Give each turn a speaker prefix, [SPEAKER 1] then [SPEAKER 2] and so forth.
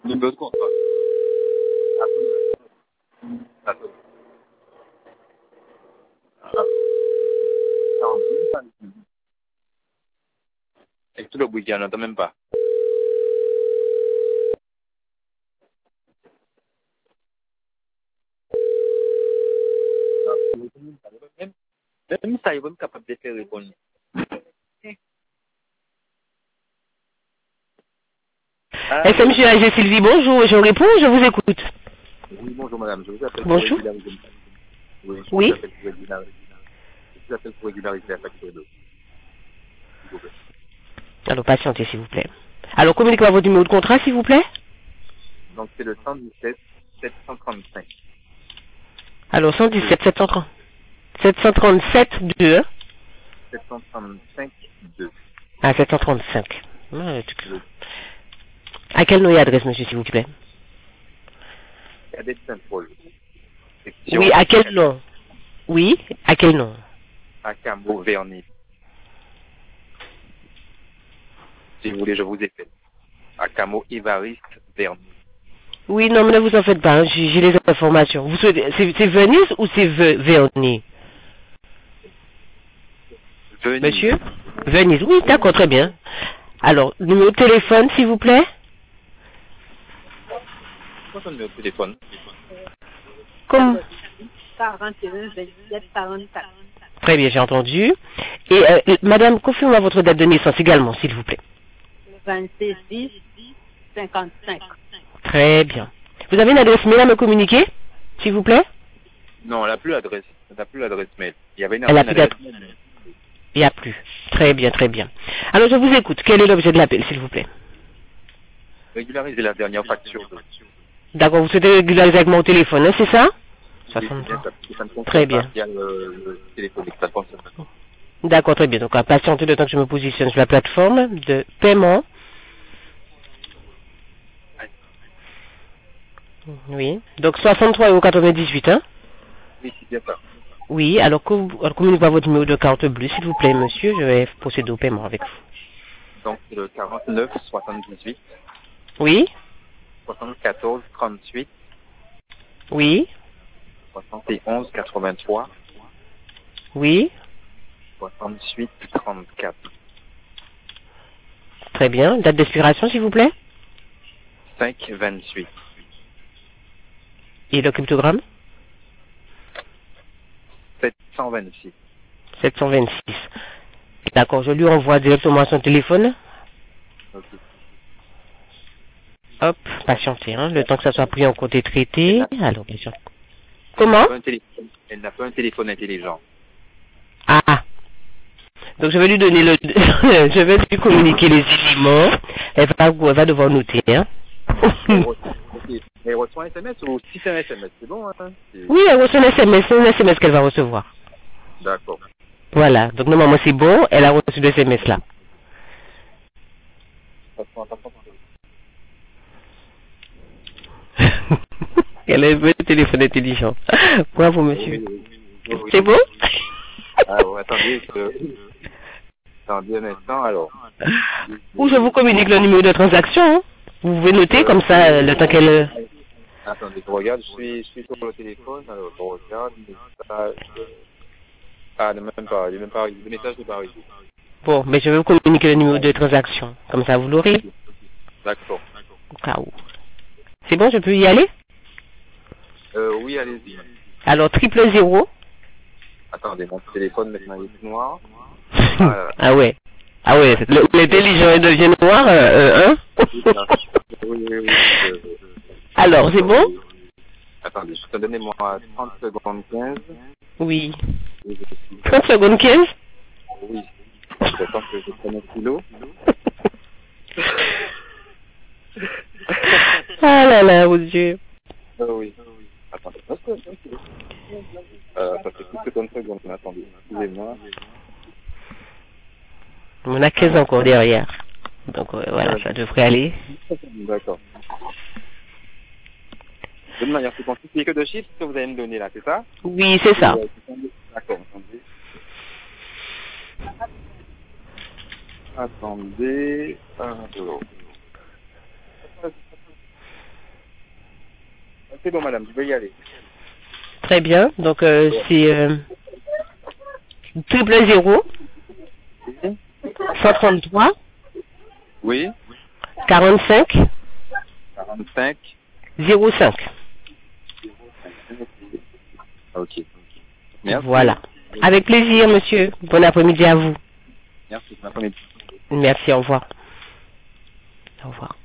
[SPEAKER 1] Numéro de contrat. Attends. Et tout le week-end, on n'entend même pas. Même ça, il va me capable de faire répondre.
[SPEAKER 2] SM AG Sylvie, bonjour, je réponds, je vous écoute.
[SPEAKER 1] Oui, bonjour madame, je vous appelle
[SPEAKER 2] Bonjour.
[SPEAKER 1] pour régulariser. Oui, je
[SPEAKER 2] Oui.
[SPEAKER 1] vous appelle pour régulariser. Je vous appelle pour régulariser la facture d'eau. S'il vous plaît.
[SPEAKER 2] Alors, patientez, s'il vous plaît. Alors, communiquez-moi votre numéro de contrat, s'il vous plaît.
[SPEAKER 1] Donc c'est le 117 735.
[SPEAKER 2] Alors, 117 730. 737 2.
[SPEAKER 1] 735 2.
[SPEAKER 2] Ah, 735.
[SPEAKER 1] Oui.
[SPEAKER 2] À quel nom et adresse, monsieur, s'il vous plaît?
[SPEAKER 1] Cadet Saint-Paul.
[SPEAKER 2] Oui, à quel nom? Oui, à quel nom?
[SPEAKER 1] À Camo Vernis. Si vous voulez, je vous appelle. À Camo Évariste Vernis.
[SPEAKER 2] Oui, non, mais ne vous en faites pas, hein, j'ai les informations. Vous souhaitez, c'est Venise ou c'est Vernis?
[SPEAKER 1] Venise.
[SPEAKER 2] Monsieur? Venise, oui, d'accord, très bien. Alors, numéro de téléphone, s'il vous plaît?
[SPEAKER 1] Quoi ton numéro de téléphone?
[SPEAKER 2] Comme...
[SPEAKER 3] 41 27 44.
[SPEAKER 2] Très bien, j'ai entendu. Et madame, confirmez votre date de naissance également, s'il vous plaît.
[SPEAKER 3] 26 10 55.
[SPEAKER 2] Très bien. Vous avez une adresse mail à me communiquer, s'il vous plaît?
[SPEAKER 1] Non, elle n'a plus l'adresse. Elle n'a plus l'adresse mail. Il y avait une
[SPEAKER 2] Elle a
[SPEAKER 1] ancienne
[SPEAKER 2] plus
[SPEAKER 1] adresse
[SPEAKER 2] d'adresse.
[SPEAKER 1] mail.
[SPEAKER 2] Il n'y a plus. Très bien, très bien. Alors, je vous écoute. Quel est l'objet de l'appel, s'il vous plaît?
[SPEAKER 1] Régulariser la dernière facture d'eau.
[SPEAKER 2] D'accord, vous souhaitez régulariser avec mon téléphone, hein, c'est ça?
[SPEAKER 1] Oui, c'est bien
[SPEAKER 2] 63.
[SPEAKER 1] ça, parce que ça ne fonctionne
[SPEAKER 2] Très
[SPEAKER 1] pas
[SPEAKER 2] bien.
[SPEAKER 1] via le téléphonique. Ça ne fonctionne pas.
[SPEAKER 2] D'accord, très bien. Donc, à patienter le temps que je me positionne sur la plateforme de paiement. Oui. Donc, 63,98 €, hein?
[SPEAKER 1] Oui, c'est bien ça.
[SPEAKER 2] Oui, alors, communiquez-moi votre numéro de carte bleue, s'il vous plaît, monsieur. Je vais procéder au paiement avec vous.
[SPEAKER 1] Donc, c'est le 49 78
[SPEAKER 2] Oui?
[SPEAKER 1] 74 38
[SPEAKER 2] Oui?
[SPEAKER 1] 71 83
[SPEAKER 2] Oui?
[SPEAKER 1] 68 34
[SPEAKER 2] Très bien. Date d'expiration, s'il vous plaît?
[SPEAKER 1] 5 28
[SPEAKER 2] Et le cryptogramme?
[SPEAKER 1] 726.
[SPEAKER 2] 726. D'accord, je lui envoie directement à son téléphone.
[SPEAKER 1] Ok.
[SPEAKER 2] Hop, patientez, hein, le temps que ça soit pris en compte et traité. Alors, bien sûr.
[SPEAKER 1] Elle
[SPEAKER 2] Comment?
[SPEAKER 1] Elle n'a pas un téléphone intelligent.
[SPEAKER 2] Ah. Donc, je vais lui donner le... je vais lui communiquer les éléments. Elle va devoir noter, hein.
[SPEAKER 1] Elle reçoit un SMS ou si c'est un SMS, c'est bon, hein?
[SPEAKER 2] Oui, elle reçoit un SMS, c'est un SMS qu'elle va recevoir.
[SPEAKER 1] D'accord.
[SPEAKER 2] Voilà, donc normalement c'est bon, elle a reçu le SMS là. Elle a un téléphone intelligent. Bravo, monsieur.
[SPEAKER 1] Oui.
[SPEAKER 2] C'est bon?
[SPEAKER 1] Ah, ouais, attendez, attendez un instant, alors.
[SPEAKER 2] Ou je vous communique le numéro de transaction, hein. Vous pouvez noter comme ça le temps qu'elle...
[SPEAKER 1] Attendez, je regarde, je suis sur le téléphone, alors je regarde, message. Ah, même pas, il n'est même pas arrivé. Le message n'est pas arrivé.
[SPEAKER 2] Bon, mais je vais vous communiquer le numéro de transaction. Comme ça, vous l'aurez.
[SPEAKER 1] D'accord.
[SPEAKER 2] Au cas où. C'est bon, je peux y aller?
[SPEAKER 1] Oui, allez-y.
[SPEAKER 2] Alors, 000.
[SPEAKER 1] Attendez, mon téléphone maintenant il est noir.
[SPEAKER 2] Ah ouais. Ah ouais, l'intelligent il devient noir, hein?
[SPEAKER 1] Oui.
[SPEAKER 2] Alors, c'est bon?
[SPEAKER 1] Attendez, donnez-moi 30 secondes 15.
[SPEAKER 2] Oui. 30 secondes 15?
[SPEAKER 1] Oui. J'attends que je prenne un stylo.
[SPEAKER 2] Ah là là, mon Dieu.
[SPEAKER 1] Oui. Attendez. Ça fait plus que 30 secondes, mais attendez. Excusez-moi.
[SPEAKER 2] On a 15 encore derrière. Donc voilà, ça devrait aller.
[SPEAKER 1] D'accord. De manière plus compliquée que de chiffres que vous allez me donner là, c'est ça?
[SPEAKER 2] Oui, c'est ça.
[SPEAKER 1] D'accord, attendez. Attendez. Alors. C'est bon, madame, je vais y aller.
[SPEAKER 2] Très bien. Donc, c'est 000 133
[SPEAKER 1] Oui.
[SPEAKER 2] 45
[SPEAKER 1] 45.
[SPEAKER 2] 05.
[SPEAKER 1] Ok. Merci.
[SPEAKER 2] Voilà. Avec plaisir, monsieur. Bon après-midi à vous.
[SPEAKER 1] Merci. Bon après-midi.
[SPEAKER 2] Merci, au revoir. Au revoir.